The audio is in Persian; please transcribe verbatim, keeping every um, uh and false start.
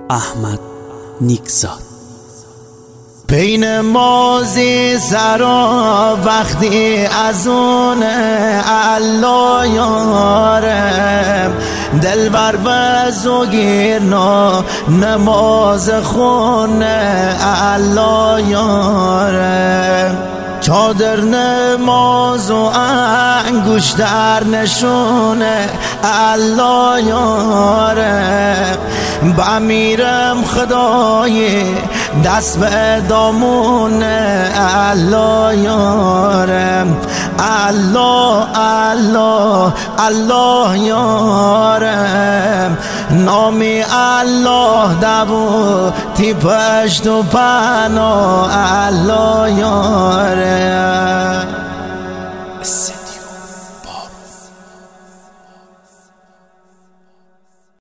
احمد نیکزاد. بین مازی سرا وقتی از اون الله یارم، دل بر وزو گیرنا نماز خونه الله یارم، چادر نماز و انگوش در نشونه الله یارم، با میرم خدای دست به دامون الله یارم، الله الله الله یارم، نامی الله دبو تی پشت و پناه الله یارم.